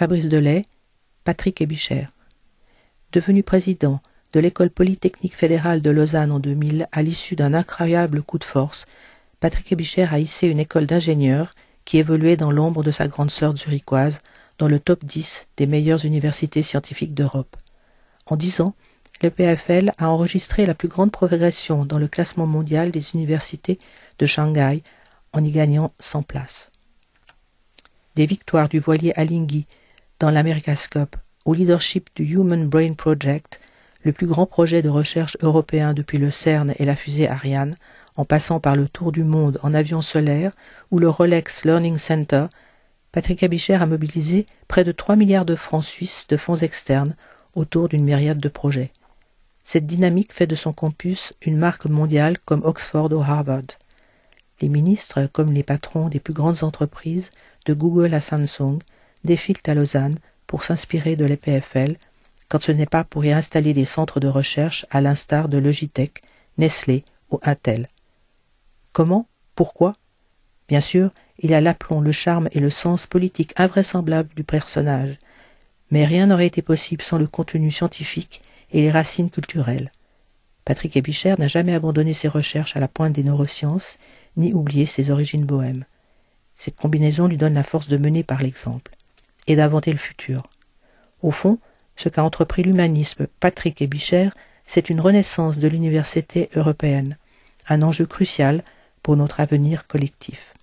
Fabrice Delay, Patrick Ebicher. Devenu président de l'École polytechnique fédérale de Lausanne en 2000, à l'issue d'un incroyable coup de force, Patrick Ebicher a hissé une école d'ingénieurs qui évoluait dans l'ombre de sa grande sœur zurichoise, dans le top 10 des meilleures universités scientifiques d'Europe. En 10 ans, l'EPFL a enregistré la plus grande progression dans le classement mondial des universités de Shanghai en y gagnant 100 places. Des victoires du voilier Alinghi dans l'America's Cup au leadership du Human Brain Project, le plus grand projet de recherche européen depuis le CERN et la fusée Ariane, en passant par le tour du monde en avion solaire ou le Rolex Learning Center, Patrick Ebicher a mobilisé près de 3 milliards de francs suisses de fonds externes autour d'une myriade de projets. Cette dynamique fait de son campus une marque mondiale comme Oxford ou Harvard. Les ministres, comme les patrons des plus grandes entreprises, de Google à Samsung, défilent à Lausanne pour s'inspirer de l'EPFL, quand ce n'est pas pour y installer des centres de recherche à l'instar de Logitech, Nestlé ou Intel. Comment? Pourquoi? Bien sûr, il a l'aplomb, le charme et le sens politique invraisemblable du personnage, mais rien n'aurait été possible sans le contenu scientifique et les racines culturelles. Patrick Ebicher n'a jamais abandonné ses recherches à la pointe des neurosciences, ni oublié ses origines bohèmes. Cette combinaison lui donne la force de mener par l'exemple et d'inventer le futur. Au fond, ce qu'a entrepris l'humanisme Patrick Ebicher, c'est une renaissance de l'université européenne, un enjeu crucial pour notre avenir collectif.